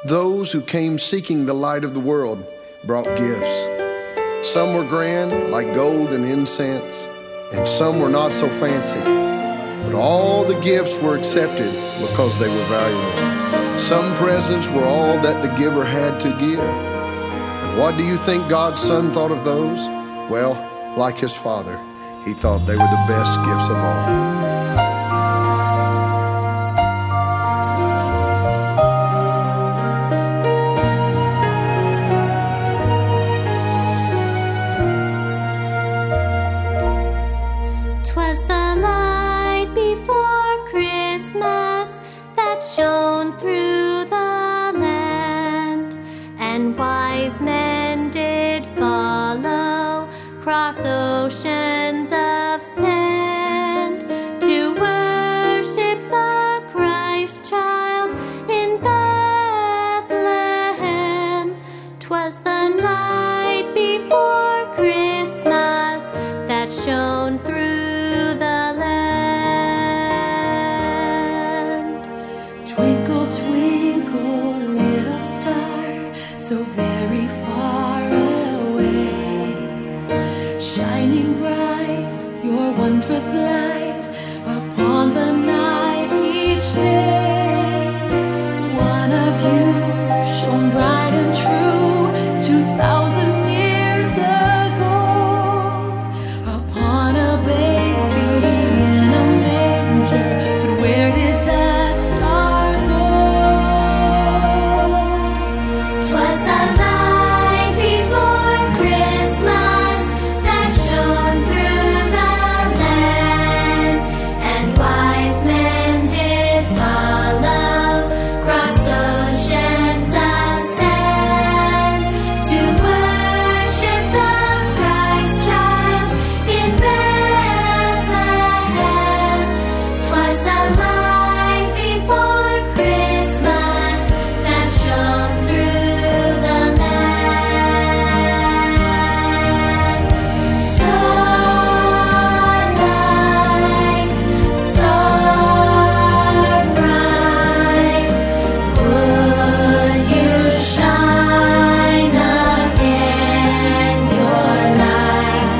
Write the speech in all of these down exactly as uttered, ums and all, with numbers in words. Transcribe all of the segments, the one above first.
Those who came seeking the light of the world brought gifts. Some were grand, like gold and incense, and some were not so fancy. But all the gifts were accepted because they were valuable. Some presents were all that the giver had to give. And what do you think God's Son thought of those? Well, like his Father, he thought they were the best gifts of all. 'Twas the light before Christmas that shone through the land, and wise men did follow cross oceans of sand to worship the Christ child in Bethlehem. 'Twas the night before Christmas that shone through the land. Twinkle, twinkle, little star, so very far away, shining bright your wondrous light upon the night each day. One of you shone bright and true two thousand years ago upon a baby in a manger. But where did that star go? 'Twas the night before Christmas that shone through the land, and wise men did follow cross oceans of sand to worship the Christ child in Bethlehem. 'Twas the night before Christmas that shone through the land. Starlight, star bright, would you shine again your light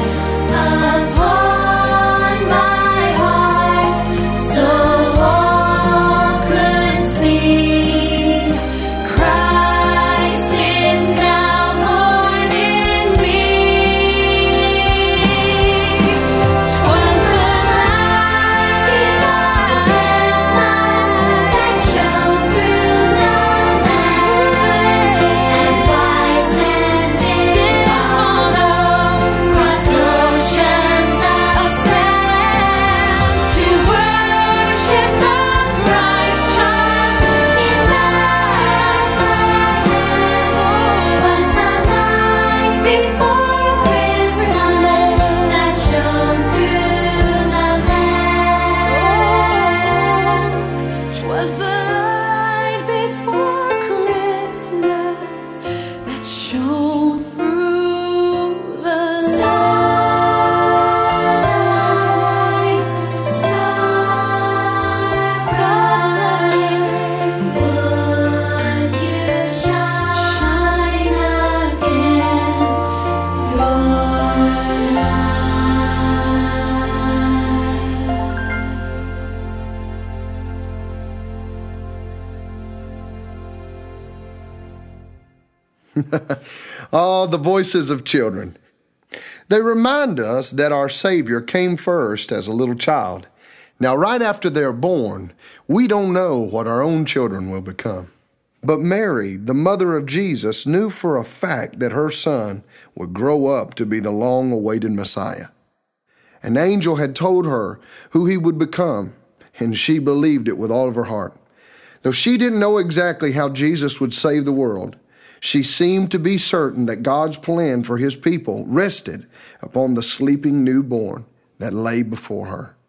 upon my heart, so all could see Christ is now born in me. 'Twas the light before Christmas that shone through the land, and wise men did follow cross oceans of sand to worship the Christ child in Bethlehem. 'Twas the night before Christmas that shone through the land. 'Twas the light before Christmas that shone through the Starlight, starlight, would you shine again your Oh, the voices of children. They remind us that our Savior came first as a little child. Now, right after they're born, we don't know what our own children will become. But Mary, the mother of Jesus, knew for a fact that her son would grow up to be the long-awaited Messiah. An angel had told her who he would become, and she believed it with all of her heart. Though she didn't know exactly how Jesus would save the world, she seemed to be certain that God's plan for his people rested upon the sleeping newborn that lay before her.